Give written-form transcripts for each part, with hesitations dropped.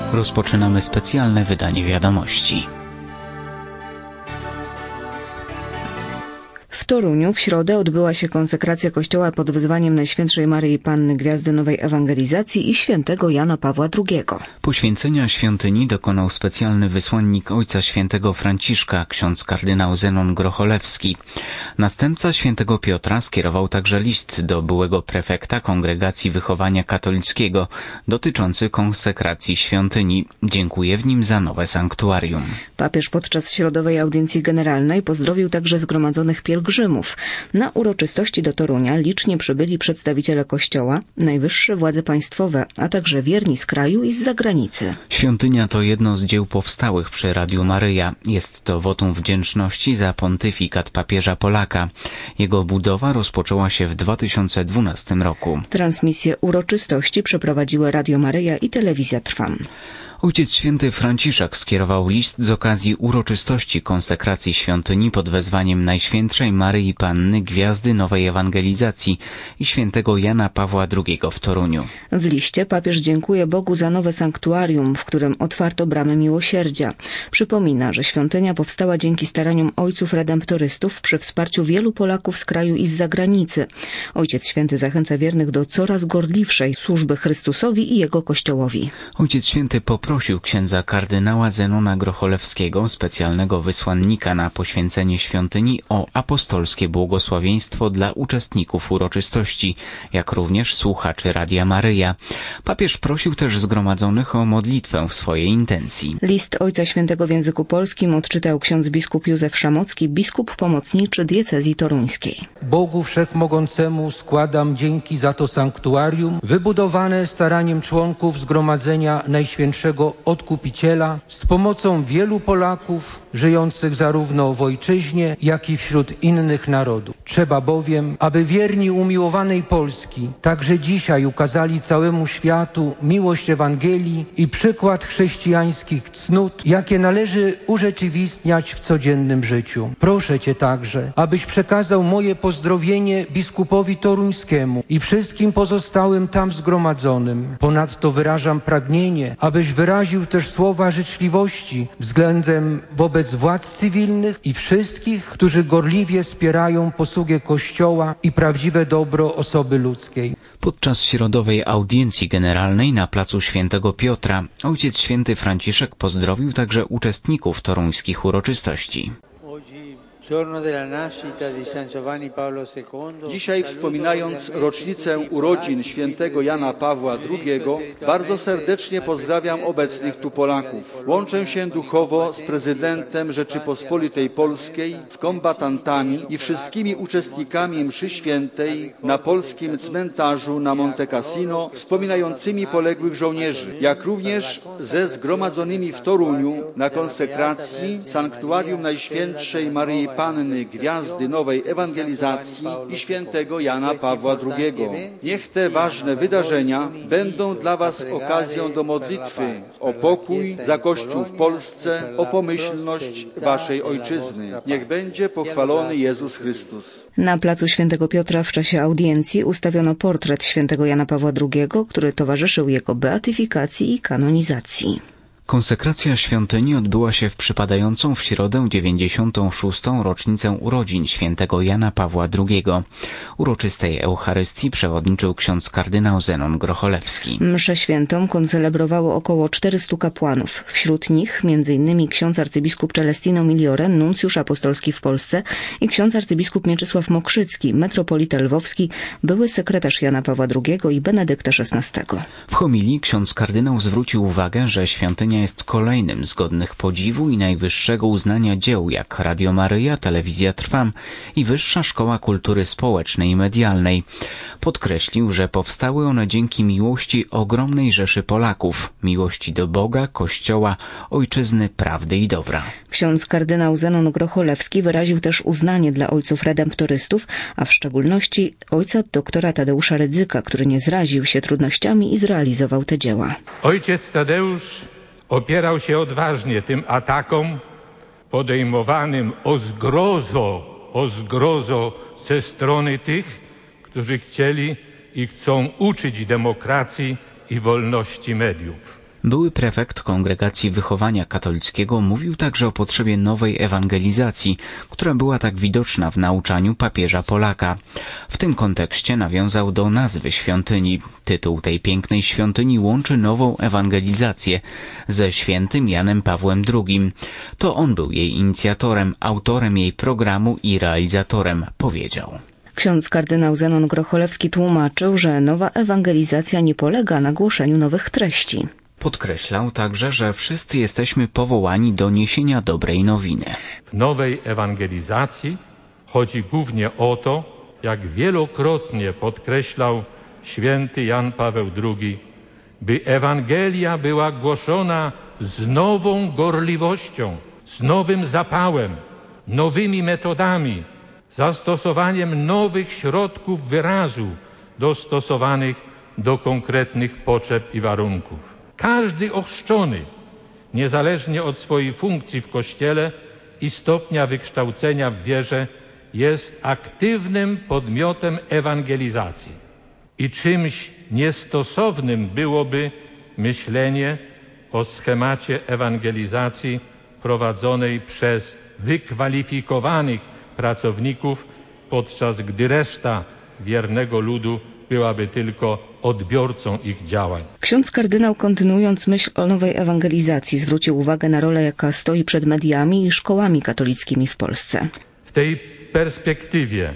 Rozpoczynamy specjalne wydanie wiadomości. W Toruniu w środę odbyła się konsekracja kościoła pod wezwaniem Najświętszej Maryi Panny Gwiazdy Nowej Ewangelizacji i świętego Jana Pawła II. Poświęcenia świątyni dokonał specjalny wysłannik Ojca Świętego Franciszka, ksiądz kardynał Zenon Grocholewski. Następca świętego Piotra skierował także list do byłego prefekta Kongregacji Wychowania Katolickiego dotyczący konsekracji świątyni. Dziękuję w nim za nowe sanktuarium. Papież podczas środowej audiencji generalnej pozdrowił także zgromadzonych pielgrzymów. Na uroczystości do Torunia licznie przybyli przedstawiciele Kościoła, najwyższe władze państwowe, a także wierni z kraju i z zagranicy. Świątynia to jedno z dzieł powstałych przy Radiu Maryja. Jest to wotum wdzięczności za pontyfikat papieża Polaka. Jego budowa rozpoczęła się w 2012 roku. Transmisję uroczystości przeprowadziły Radio Maryja i Telewizja Trwam. Ojciec Święty Franciszek skierował list z okazji uroczystości konsekracji świątyni pod wezwaniem Najświętszej Maryi Panny Gwiazdy Nowej Ewangelizacji i świętego Jana Pawła II w Toruniu. W liście papież dziękuje Bogu za nowe sanktuarium, w którym otwarto bramy miłosierdzia. Przypomina, że świątynia powstała dzięki staraniom ojców redemptorystów przy wsparciu wielu Polaków z kraju i z zagranicy. Ojciec Święty zachęca wiernych do coraz gorliwszej służby Chrystusowi i Jego Kościołowi. Ojciec Święty poprosił księdza kardynała Zenona Grocholewskiego, specjalnego wysłannika na poświęcenie świątyni, o apostolskie błogosławieństwo dla uczestników uroczystości, jak również słuchaczy Radia Maryja. Papież prosił też zgromadzonych o modlitwę w swojej intencji. List Ojca Świętego w języku polskim odczytał ksiądz biskup Józef Szamocki, biskup pomocniczy diecezji toruńskiej. Bogu Wszechmogącemu składam dzięki za to sanktuarium, wybudowane staraniem członków Zgromadzenia Najświętszego Odkupiciela z pomocą wielu Polaków żyjących zarówno w ojczyźnie, jak i wśród innych narodów. Trzeba bowiem, aby wierni umiłowanej Polski także dzisiaj ukazali całemu światu miłość Ewangelii i przykład chrześcijańskich cnót, jakie należy urzeczywistniać w codziennym życiu. Proszę Cię także, abyś przekazał moje pozdrowienie biskupowi toruńskiemu i wszystkim pozostałym tam zgromadzonym. Ponadto wyrażam pragnienie, abyś wyraził też słowa życzliwości względem wobec władz cywilnych i wszystkich, którzy gorliwie wspierają posługę Kościoła i prawdziwe dobro osoby ludzkiej. Podczas środowej audiencji generalnej na placu Świętego Piotra Ojciec Święty Franciszek pozdrowił także uczestników toruńskich uroczystości. Dzisiaj, wspominając rocznicę urodzin świętego Jana Pawła II, bardzo serdecznie pozdrawiam obecnych tu Polaków. Łączę się duchowo z prezydentem Rzeczypospolitej Polskiej, z kombatantami i wszystkimi uczestnikami mszy świętej na polskim cmentarzu na Monte Cassino, wspominającymi poległych żołnierzy, jak również ze zgromadzonymi w Toruniu na konsekracji Sanktuarium Najświętszej Maryi Panny Gwiazdy Nowej Ewangelizacji i świętego Jana Pawła II. Niech te ważne wydarzenia będą dla Was okazją do modlitwy o pokój za Kościół w Polsce, o pomyślność Waszej Ojczyzny. Niech będzie pochwalony Jezus Chrystus. Na placu Świętego Piotra w czasie audiencji ustawiono portret świętego Jana Pawła II, który towarzyszył jego beatyfikacji i kanonizacji. Konsekracja świątyni odbyła się w przypadającą w środę 96. rocznicę urodzin świętego Jana Pawła II. Uroczystej Eucharystii przewodniczył ksiądz kardynał Zenon Grocholewski. Mszę świętą koncelebrowało około 400 kapłanów. Wśród nich m.in. ksiądz arcybiskup Celestino Migliore, nuncjusz apostolski w Polsce, i ksiądz arcybiskup Mieczysław Mokrzycki, metropolita lwowski, były sekretarz Jana Pawła II i Benedykta XVI. W homilii ksiądz kardynał zwrócił uwagę, że świątynia jest kolejnym z godnych podziwu i najwyższego uznania dzieł jak Radio Maryja, Telewizja Trwam i Wyższa Szkoła Kultury Społecznej i Medialnej. Podkreślił, że powstały one dzięki miłości ogromnej rzeszy Polaków, miłości do Boga, Kościoła, Ojczyzny, prawdy i dobra. Ksiądz kardynał Zenon Grocholewski wyraził też uznanie dla ojców redemptorystów, a w szczególności ojca doktora Tadeusza Rydzyka, który nie zraził się trudnościami i zrealizował te dzieła. Ojciec Tadeusz opierał się odważnie tym atakom podejmowanym o zgrozo ze strony tych, którzy chcieli i chcą uczyć demokracji i wolności mediów. Były prefekt Kongregacji Wychowania Katolickiego mówił także o potrzebie nowej ewangelizacji, która była tak widoczna w nauczaniu papieża Polaka. W tym kontekście nawiązał do nazwy świątyni. Tytuł tej pięknej świątyni łączy nową ewangelizację ze świętym Janem Pawłem II. To on był jej inicjatorem, autorem jej programu i realizatorem, powiedział. Ksiądz kardynał Zenon Grocholewski tłumaczył, że nowa ewangelizacja nie polega na głoszeniu nowych treści. Podkreślał także, że wszyscy jesteśmy powołani do niesienia dobrej nowiny. W nowej ewangelizacji chodzi głównie o to, jak wielokrotnie podkreślał święty Jan Paweł II, by Ewangelia była głoszona z nową gorliwością, z nowym zapałem, nowymi metodami, zastosowaniem nowych środków wyrazu dostosowanych do konkretnych potrzeb i warunków. Każdy ochrzczony, niezależnie od swojej funkcji w Kościele i stopnia wykształcenia w wierze, jest aktywnym podmiotem ewangelizacji. I czymś niestosownym byłoby myślenie o schemacie ewangelizacji prowadzonej przez wykwalifikowanych pracowników, podczas gdy reszta wiernego ludu byłaby tylko odbiorcą ich działań. Ksiądz kardynał, kontynuując myśl o nowej ewangelizacji, zwrócił uwagę na rolę, jaka stoi przed mediami i szkołami katolickimi w Polsce. W tej perspektywie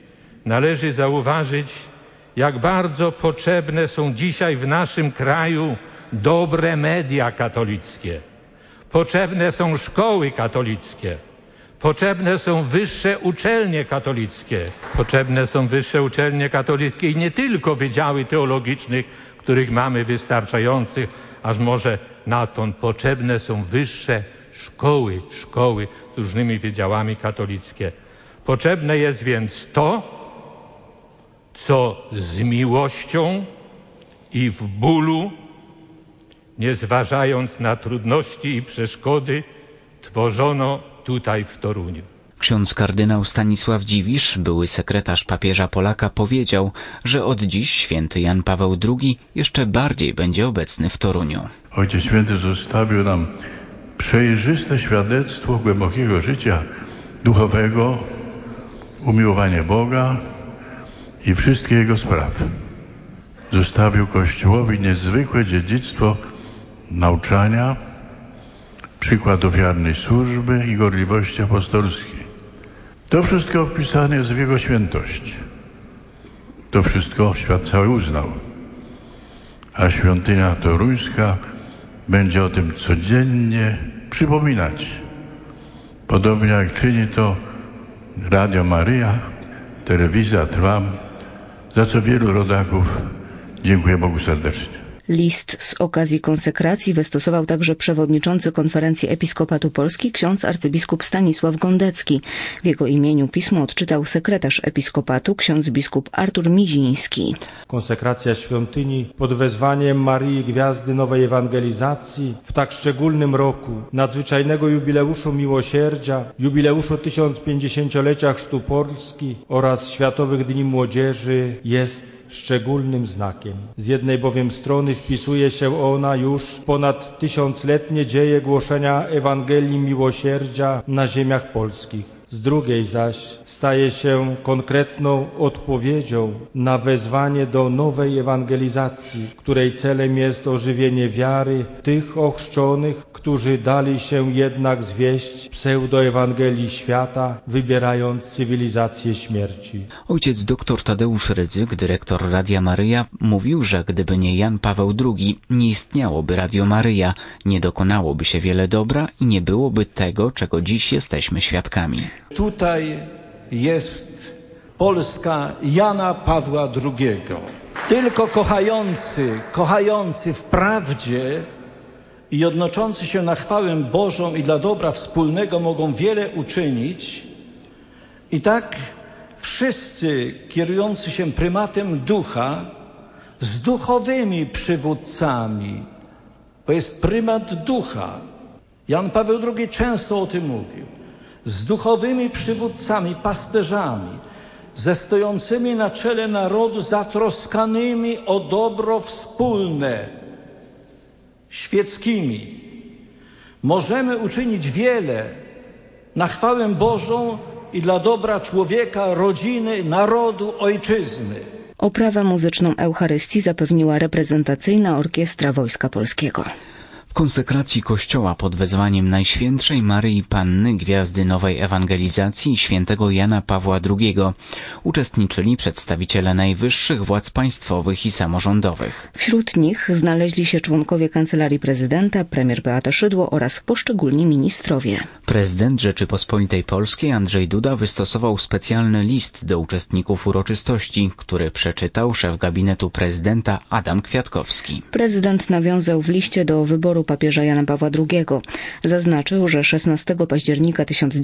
należy zauważyć, jak bardzo potrzebne są dzisiaj w naszym kraju dobre media katolickie. Potrzebne są szkoły katolickie. Potrzebne są wyższe uczelnie katolickie. Potrzebne są wyższe uczelnie katolickie i nie tylko wydziały teologicznych, których mamy wystarczających, aż może natąd. Potrzebne są wyższe szkoły z różnymi wydziałami katolickie. Potrzebne jest więc to, co z miłością i w bólu, nie zważając na trudności i przeszkody, tworzono tutaj w Toruniu. Ksiądz kardynał Stanisław Dziwisz, były sekretarz papieża Polaka, powiedział, że od dziś święty Jan Paweł II jeszcze bardziej będzie obecny w Toruniu. Ojciec Święty zostawił nam przejrzyste świadectwo głębokiego życia duchowego, umiłowanie Boga i wszystkie Jego sprawy. Zostawił Kościołowi niezwykłe dziedzictwo nauczania, przykład ofiarnej służby i gorliwości apostolskiej. To wszystko wpisane jest w Jego świętość. To wszystko świat cały uznał. A świątynia toruńska będzie o tym codziennie przypominać. Podobnie jak czyni to Radio Maryja, telewizja Trwam, za co wielu rodaków dziękuję Bogu serdecznie. List z okazji konsekracji wystosował także przewodniczący Konferencji Episkopatu Polski ksiądz arcybiskup Stanisław Gondecki. W jego imieniu pismo odczytał sekretarz episkopatu ksiądz biskup Artur Miziński. Konsekracja świątyni pod wezwaniem Maryi Gwiazdy Nowej Ewangelizacji w tak szczególnym roku nadzwyczajnego jubileuszu miłosierdzia, jubileuszu 1050-lecia Chrztu Polski oraz Światowych Dni Młodzieży jest szczególnym znakiem. Z jednej bowiem strony wpisuje się ona już w ponad 1000-letnie dzieje głoszenia Ewangelii Miłosierdzia na ziemiach polskich. Z drugiej zaś staje się konkretną odpowiedzią na wezwanie do nowej ewangelizacji, której celem jest ożywienie wiary tych ochrzczonych, którzy dali się jednak zwieść pseudoewangelii świata, wybierając cywilizację śmierci. Ojciec dr Tadeusz Rydzyk, dyrektor Radia Maryja, mówił, że gdyby nie Jan Paweł II, nie istniałoby Radio Maryja, nie dokonałoby się wiele dobra i nie byłoby tego, czego dziś jesteśmy świadkami. Tutaj jest Polska Jana Pawła II. Tylko kochający w prawdzie i odnoszący się na chwałę Bożą i dla dobra wspólnego mogą wiele uczynić. I tak wszyscy kierujący się prymatem ducha z duchowymi przywódcami, bo jest prymat ducha. Jan Paweł II często o tym mówił. Z duchowymi przywódcami, pasterzami, ze stojącymi na czele narodu, zatroskanymi o dobro wspólne, świeckimi możemy uczynić wiele na chwałę Bożą i dla dobra człowieka, rodziny, narodu, ojczyzny. Oprawę muzyczną Eucharystii zapewniła reprezentacyjna orkiestra Wojska Polskiego. W konsekracji kościoła pod wezwaniem Najświętszej Maryi Panny Gwiazdy Nowej Ewangelizacji i świętego Jana Pawła II uczestniczyli przedstawiciele najwyższych władz państwowych i samorządowych. Wśród nich znaleźli się członkowie Kancelarii Prezydenta, premier Beata Szydło oraz poszczególni ministrowie. Prezydent Rzeczypospolitej Polskiej Andrzej Duda wystosował specjalny list do uczestników uroczystości, który przeczytał szef gabinetu prezydenta Adam Kwiatkowski. Prezydent nawiązał w liście do wyboru papieża Jana Pawła II. Zaznaczył, że 16 października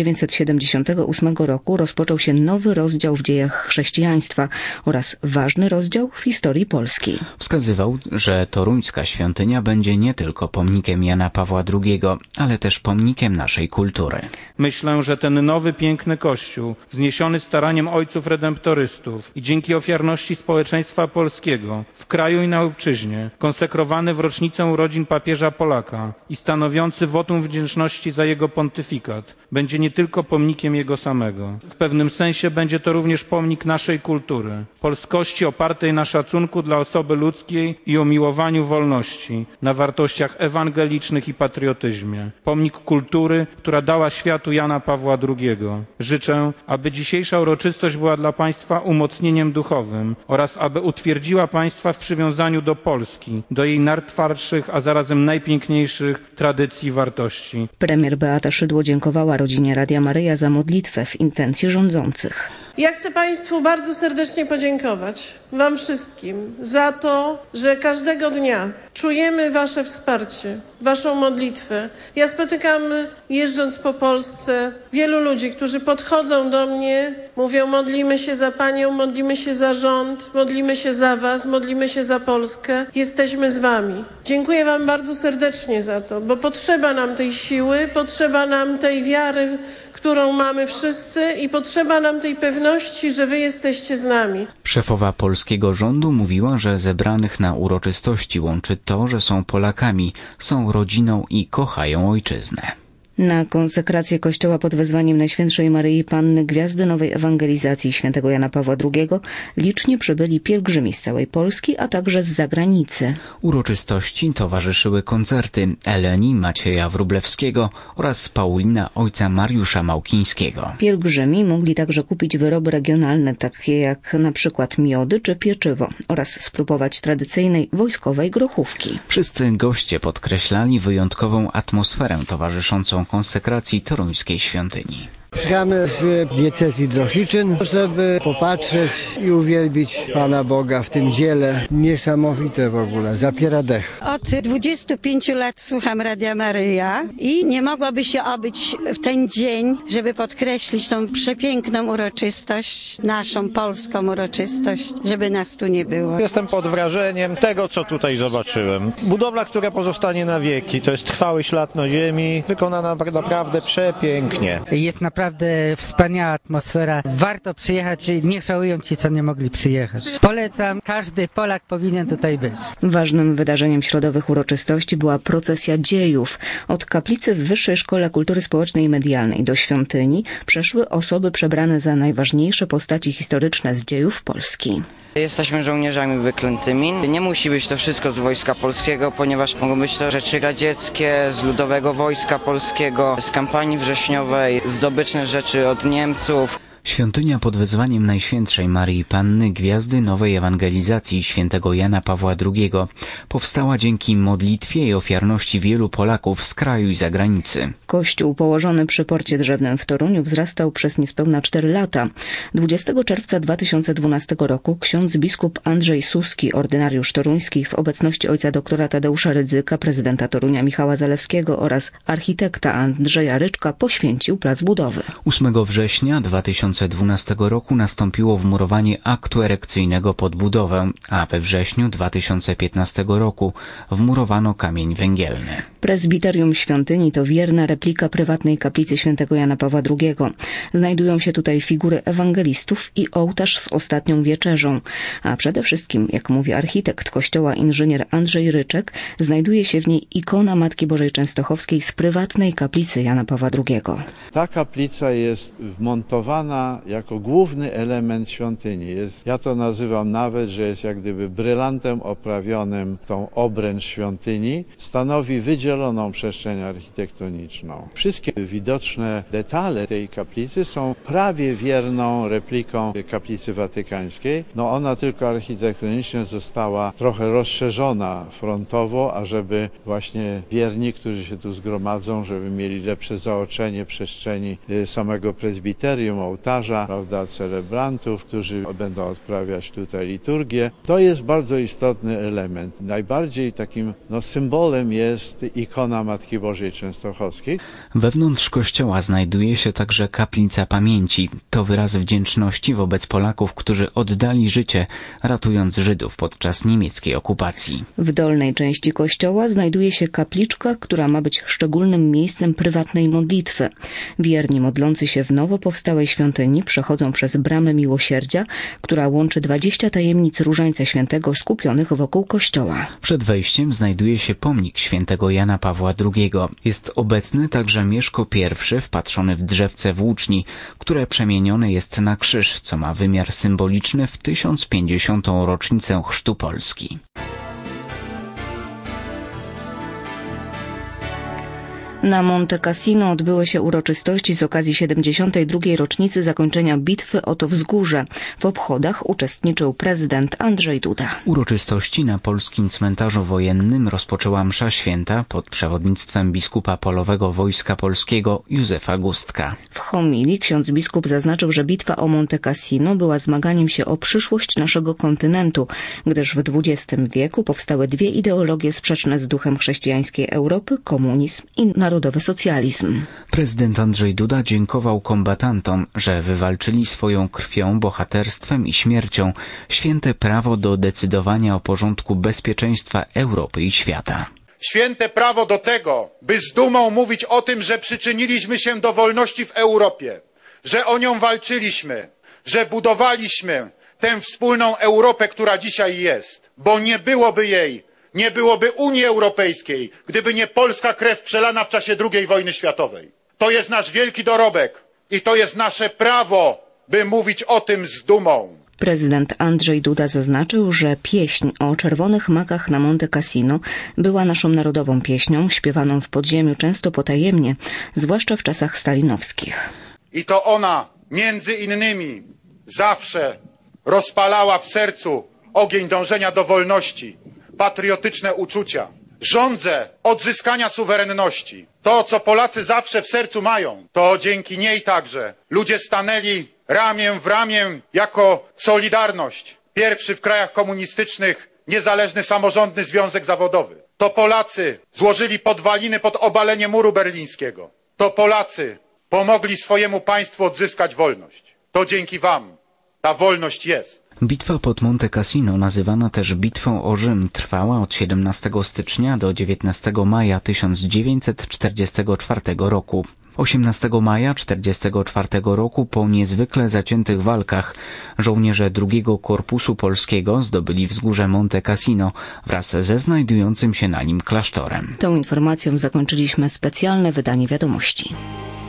1978 roku rozpoczął się nowy rozdział w dziejach chrześcijaństwa oraz ważny rozdział w historii Polski. Wskazywał, że toruńska świątynia będzie nie tylko pomnikiem Jana Pawła II, ale też pomnikiem naszej kultury. Myślę, że ten nowy, piękny kościół, wzniesiony staraniem ojców redemptorystów i dzięki ofiarności społeczeństwa polskiego w kraju i na obczyźnie, konsekrowany w rocznicę urodzin papieża Polaka i stanowiący wotum wdzięczności za jego pontyfikat, będzie nie tylko pomnikiem jego samego. W pewnym sensie będzie to również pomnik naszej kultury, polskości opartej na szacunku dla osoby ludzkiej i umiłowaniu wolności, na wartościach ewangelicznych i patriotyzmie. Pomnik kultury, która dała światu Jana Pawła II. Życzę, aby dzisiejsza uroczystość była dla Państwa umocnieniem duchowym oraz aby utwierdziła Państwa w przywiązaniu do Polski, do jej najtwardszych, a zarazem najpiękniejszych tradycji i wartości. Premier Beata Szydło dziękowała rodzinie Radia Maryja za modlitwę w intencji rządzących. Ja chcę Państwu bardzo serdecznie podziękować, Wam wszystkim, za to, że każdego dnia czujemy Wasze wsparcie, Waszą modlitwę. Ja spotykam, jeżdżąc po Polsce, wielu ludzi, którzy podchodzą do mnie, mówią: modlimy się za Panią, modlimy się za rząd, modlimy się za Was, modlimy się za Polskę. Jesteśmy z Wami. Dziękuję Wam bardzo serdecznie za to, bo potrzeba nam tej siły, potrzeba nam tej wiary, którą mamy wszyscy, i potrzeba nam tej pewności, że Wy jesteście z nami. Szefowa polskiego rządu mówiła, że zebranych na uroczystości łączy to, że są Polakami, są rodziną i kochają ojczyznę. Na konsekrację kościoła pod wezwaniem Najświętszej Maryi Panny Gwiazdy Nowej Ewangelizacji świętego Jana Pawła II licznie przybyli pielgrzymi z całej Polski, a także z zagranicy. Uroczystości towarzyszyły koncerty Eleni Macieja Wróblewskiego oraz Paulina ojca Mariusza Małkińskiego. Pielgrzymi mogli także kupić wyroby regionalne, takie jak na przykład miody czy pieczywo, oraz spróbować tradycyjnej wojskowej grochówki. Wszyscy goście podkreślali wyjątkową atmosferę towarzyszącą konsekracji toruńskiej świątyni. Przyjechamy z diecezji Drohiczyn, żeby popatrzeć i uwielbić Pana Boga w tym dziele. Niesamowite w ogóle, zapiera dech. Od 25 lat słucham Radia Maryja i nie mogłoby się obyć w ten dzień, żeby podkreślić tą przepiękną uroczystość, naszą polską uroczystość, żeby nas tu nie było. Jestem pod wrażeniem tego, co tutaj zobaczyłem. Budowla, która pozostanie na wieki, to jest trwały ślad na ziemi, wykonana naprawdę przepięknie. Jest naprawdę wspaniała atmosfera. Warto przyjechać, niech żałują ci, co nie mogli przyjechać. Polecam, każdy Polak powinien tutaj być. Ważnym wydarzeniem środowych uroczystości była procesja dziejów. Od kaplicy w Wyższej Szkole Kultury Społecznej i Medialnej do świątyni przeszły osoby przebrane za najważniejsze postaci historyczne z dziejów Polski. Jesteśmy żołnierzami wyklętymi. Nie musi być to wszystko z Wojska Polskiego, ponieważ mogą być to rzeczy radzieckie, z Ludowego Wojska Polskiego, z kampanii wrześniowej, zdobyczne rzeczy od Niemców. Świątynia pod wezwaniem Najświętszej Maryi Panny Gwiazdy Nowej Ewangelizacji świętego Jana Pawła II powstała dzięki modlitwie i ofiarności wielu Polaków z kraju i zagranicy. Kościół położony przy Porcie Drzewnym w Toruniu wzrastał przez niespełna 4 lata. 20 czerwca 2012 roku ksiądz biskup Andrzej Suski, ordynariusz toruński, w obecności ojca doktora Tadeusza Rydzyka, prezydenta Torunia Michała Zalewskiego oraz architekta Andrzeja Ryczka poświęcił plac budowy. 8 września 2012 roku nastąpiło wmurowanie aktu erekcyjnego pod budowę, a we wrześniu 2015 roku wmurowano kamień węgielny. Prezbiterium świątyni to wierna replika prywatnej kaplicy świętego Jana Pawła II. Znajdują się tutaj figury ewangelistów i ołtarz z ostatnią wieczerzą. A przede wszystkim, jak mówi architekt kościoła inżynier Andrzej Ryczek, znajduje się w niej ikona Matki Bożej Częstochowskiej z prywatnej kaplicy Jana Pawła II. Ta kaplica jest wmontowana jako główny element świątyni. Ja to nazywam nawet, że jest jak gdyby brylantem oprawionym tą obręcz świątyni. Stanowi wydzieloną przestrzeń architektoniczną. Wszystkie widoczne detale tej kaplicy są prawie wierną repliką kaplicy watykańskiej. No ona tylko architektonicznie została trochę rozszerzona frontowo, ażeby właśnie wierni, którzy się tu zgromadzą, żeby mieli lepsze zaoczenie przestrzeni samego prezbiterium, ołtarza, prawda, celebrantów, którzy będą odprawiać tutaj liturgię. To jest bardzo istotny element. Najbardziej takim symbolem jest ikona Matki Bożej Częstochowskiej. Wewnątrz kościoła znajduje się także kaplica pamięci. To wyraz wdzięczności wobec Polaków, którzy oddali życie, ratując Żydów podczas niemieckiej okupacji. W dolnej części kościoła znajduje się kapliczka, która ma być szczególnym miejscem prywatnej modlitwy. Wierni modlący się w nowo powstałej świątyni przechodzą przez bramę miłosierdzia, która łączy 20 tajemnic Różańca Świętego skupionych wokół kościoła. Przed wejściem znajduje się pomnik świętego Jana Pawła II. Jest obecny także Mieszko I, wpatrzony w drzewce włóczni, które przemienione jest na krzyż, co ma wymiar symboliczny w 1050. rocznicę chrztu Polski. Na Monte Cassino odbyły się uroczystości z okazji 72. rocznicy zakończenia bitwy o to wzgórze. W obchodach uczestniczył prezydent Andrzej Duda. Uroczystości na polskim cmentarzu wojennym rozpoczęła msza święta pod przewodnictwem biskupa polowego Wojska Polskiego Józefa Gustka. W homilii ksiądz biskup zaznaczył, że bitwa o Monte Cassino była zmaganiem się o przyszłość naszego kontynentu, gdyż w XX wieku powstały dwie ideologie sprzeczne z duchem chrześcijańskiej Europy, komunizm i narodowy socjalizm. Prezydent Andrzej Duda dziękował kombatantom, że wywalczyli swoją krwią, bohaterstwem i śmiercią święte prawo do decydowania o porządku bezpieczeństwa Europy i świata. Święte prawo do tego, by z dumą mówić o tym, że przyczyniliśmy się do wolności w Europie, że o nią walczyliśmy, że budowaliśmy tę wspólną Europę, która dzisiaj jest, bo nie byłoby jej, nie byłoby Unii Europejskiej, gdyby nie polska krew przelana w czasie II wojny światowej. To jest nasz wielki dorobek i to jest nasze prawo, by mówić o tym z dumą. Prezydent Andrzej Duda zaznaczył, że pieśń o czerwonych makach na Monte Cassino była naszą narodową pieśnią, śpiewaną w podziemiu często potajemnie, zwłaszcza w czasach stalinowskich. I to ona, między innymi, zawsze rozpalała w sercu ogień dążenia do wolności, patriotyczne uczucia, żądzę odzyskania suwerenności. To, co Polacy zawsze w sercu mają, to dzięki niej także ludzie stanęli ramię w ramię jako Solidarność. Pierwszy w krajach komunistycznych niezależny samorządny związek zawodowy. To Polacy złożyli podwaliny pod obalenie muru berlińskiego. To Polacy pomogli swojemu państwu odzyskać wolność. To dzięki wam ta wolność jest. Bitwa pod Monte Cassino, nazywana też Bitwą o Rzym, trwała od 17 stycznia do 19 maja 1944 roku. 18 maja 1944 roku po niezwykle zaciętych walkach żołnierze II Korpusu Polskiego zdobyli wzgórze Monte Cassino wraz ze znajdującym się na nim klasztorem. Tą informacją zakończyliśmy specjalne wydanie wiadomości.